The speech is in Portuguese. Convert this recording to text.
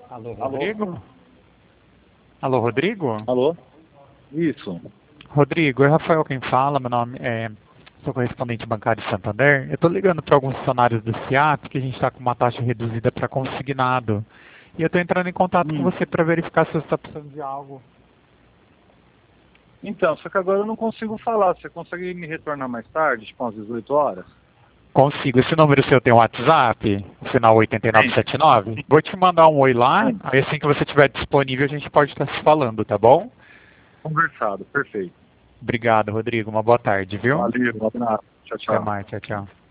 Alô, Rodrigo? Alô, Rodrigo? Alô? Isso. Rodrigo, é Rafael quem fala, meu nome é... Sou correspondente bancário de Santander. Eu estou ligando para alguns funcionários do SIAP porque a gente está com uma taxa reduzida para consignado. E eu estou entrando em contato com você para verificar se você está precisando de algo. Então, só que agora eu não consigo falar. Você consegue me retornar mais tarde, tipo às 18 horas? Consigo. Esse número seu tem um WhatsApp? O final 8979? Vou te mandar um oi lá. Sim. Aí assim que você estiver disponível a gente pode estar se falando, tá bom? Conversado, perfeito. Obrigado, Rodrigo. Uma boa tarde, viu? Valeu, um abraço. Tchau, Até tchau. mais. Tchau, tchau.